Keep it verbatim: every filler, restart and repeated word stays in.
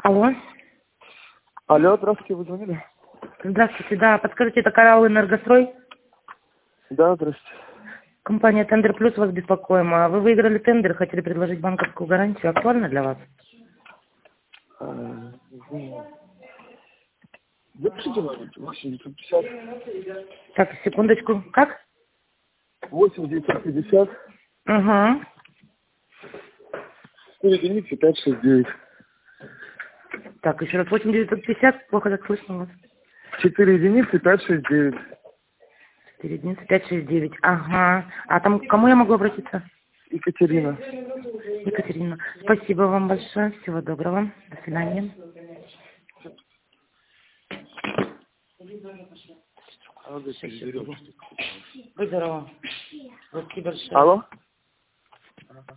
Алло. Алло, здравствуйте, вы звонили? Здравствуйте, да. Подскажите, это Караул Энергострой? Да, здравствуйте. Компания Тендер Плюс вас беспокоим. А вы выиграли тендер, хотели предложить банковскую гарантию. Актуально для вас? Запишите восемь девятьсот пятьдесят. Так, секундочку. Как? восемь девятьсот пятьдесят. Угу. четыре единицы пять шесть девять. Так, еще раз. восемь девятьсот пятьдесят. Плохо так слышно вас. четыре единицы пять шесть девять. четыре единицы пять шесть девять. Ага. А там к кому я могу обратиться? Екатерина. Екатерина. Спасибо вам большое. Всего доброго. До свидания. Будь здорова. Спасибо большое. Алло.